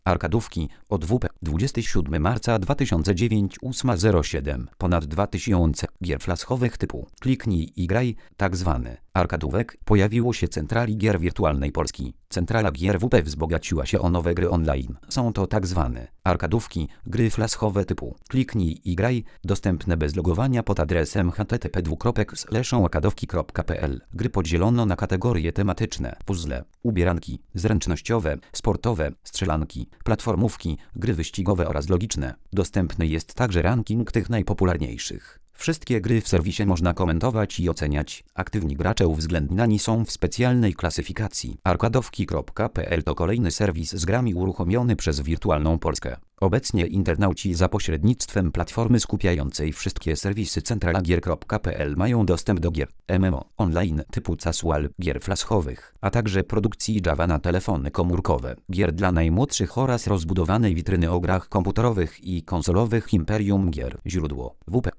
Arkadówki od WP 27 marca 2009 8:07 Ponad 2000 gier flashowych typu kliknij i graj, tak zwany arkadówek, pojawiło się Centrali Gier Wirtualnej Polski. Centrala Gier WP wzbogaciła się o nowe gry online. Są to tak zwane arkadówki, gry flashowe typu kliknij i graj, dostępne bez logowania pod adresem http://arkadówki.pl. Gry podzielono na kategorie tematyczne: puzzle, ubieranki, zręcznościowe, sportowe, strzelanki, platformówki, gry wyścigowe oraz logiczne. Dostępny jest także ranking tych najpopularniejszych. Wszystkie gry w serwisie można komentować i oceniać. Aktywni gracze uwzględniani są w specjalnej klasyfikacji. Arkadówki.pl to kolejny serwis z grami uruchomiony przez Wirtualną Polskę. Obecnie internauci za pośrednictwem platformy skupiającej wszystkie serwisy centralagier.pl mają dostęp do gier MMO online typu casual, gier flashowych, a także produkcji Java na telefony komórkowe, gier dla najmłodszych oraz rozbudowanej witryny o grach komputerowych i konsolowych Imperium Gier. Źródło WP